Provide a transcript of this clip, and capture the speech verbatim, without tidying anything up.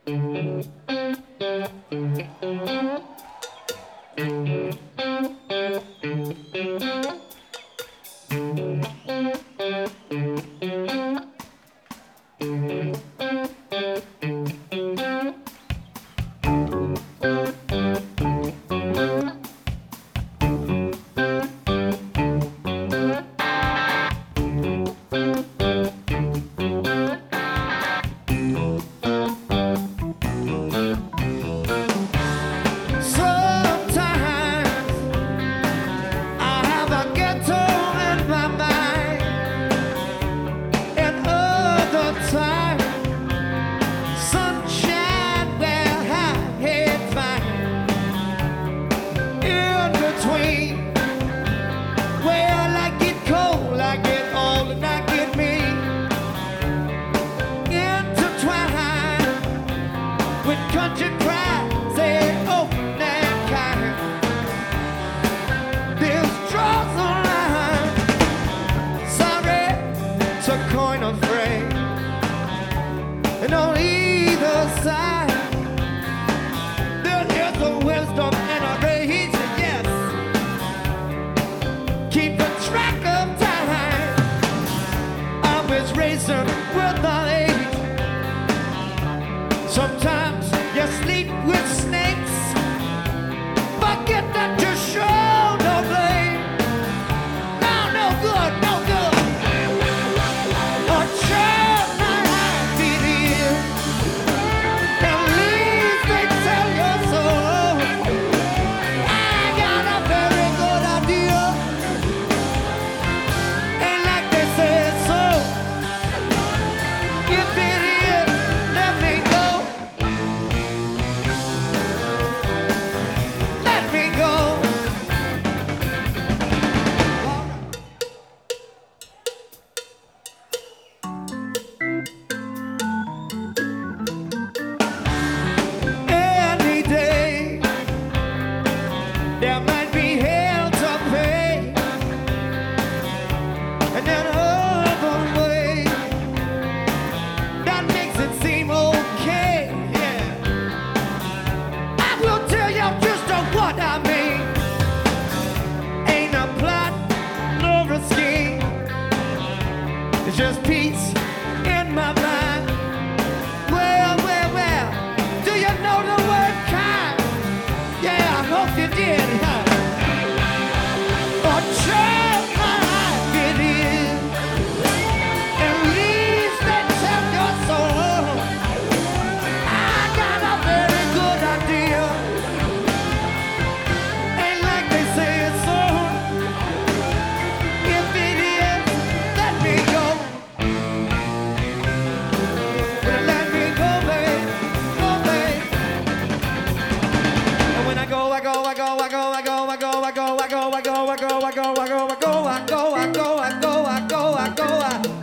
Country pride, say open and kind. There's draws around. Sorry, it's a coin of fray. And on either side, there is a wisdom and a rage. Yes, keep a track of time. Always racing with the age. Sometimes you sleep with snakes. Forget that you show no blame. No, no good, no good. A child my life it is. At least they tell your soul. I got a very good idea. Ain't like they say so. If it is, let me go. There might be hell to pay, and that other way that makes it seem okay. Yeah, I will tell you just what I mean. Ain't a plot nor a scheme. It's just peace in my mind. Well, well, well. Do you know the word kind? Yeah, I hope you did. A child my life it is. At least they tell your soul. I got a very good idea. Ain't like they say it's so. If it is, let me go. Let me go, babe. Go, babe. And when I go, I go, I go, I go, I go, I go, I go, I go, I go, I go, I go, I go, I go, I go, I go, I go, I go, I go, I go, I